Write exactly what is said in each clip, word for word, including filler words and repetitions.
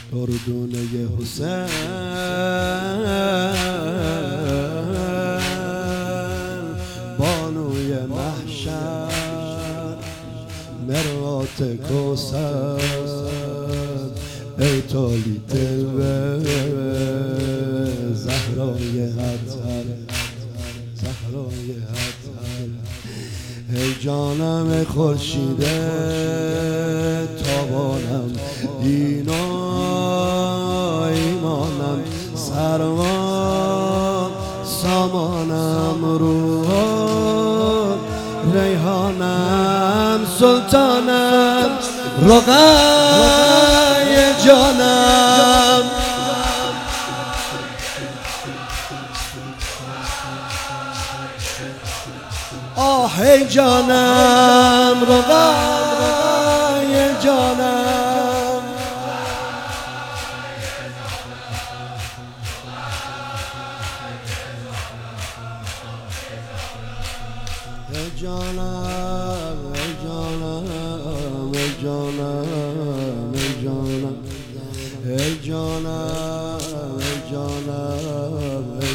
گردونه حسین بانوی محشر مرآت کوثر ای تولی دلبر زهرای اطهر زهرای اطهر ای جانم خورشید تابانم دینا ایمانم سروان سامانم روح ریحانم سلطانم رقای جانم آه ای جانم رقای جانم ای جانم ای جانم ای جانم ای جانم ای جانم ای جانم ای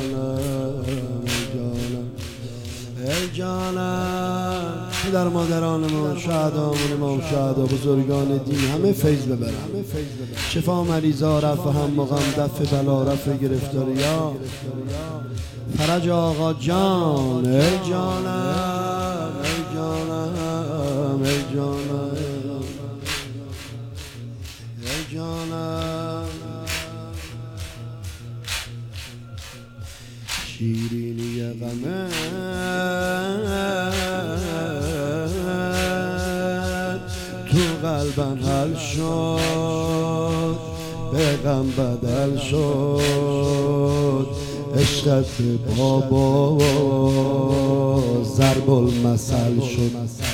جانم ای جانم در مادرانمون شهدامون امام شهدا بزرگان دین همه فیض ببرن شفا مریضا رفع هم مقام دفع بلا رفع گرفتاریا فرج آقا جان ای جانم ای جانم ای جانم ای جانم شیرینی غمت تو قلبم حل شد به غم بدل شد عشقت بابا ضرب المثل شد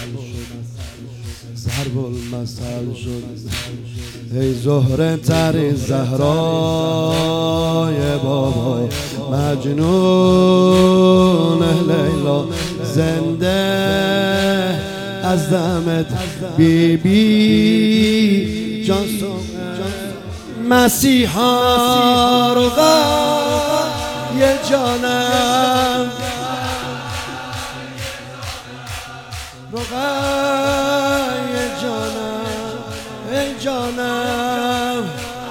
ضرب المثل شد ای زهره تر زهرای بابا مجنون لیلا زنده از دمت بی بی جان مسیحا رقای جانم رقای جانم ای جانم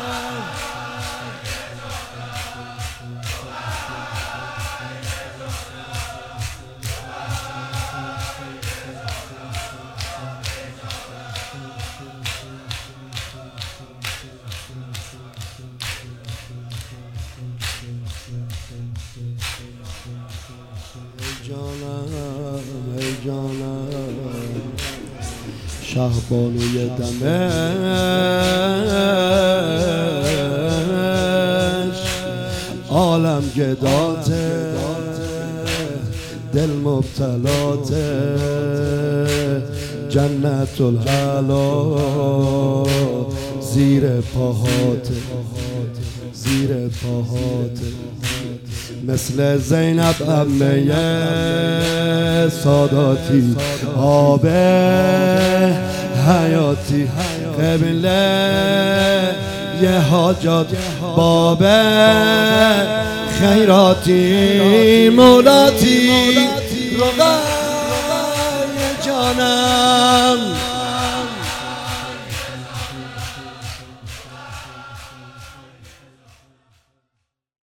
ای جانم ای جانم شهبانوی دمش عالم گداته دل مبتلاته جنت الحلا زیر پاهاته زیر پاهاته مثل زینب عمه ساداتی آب حیاتی قبله یه حاجات باب خیراتی مولاتی رقای جانم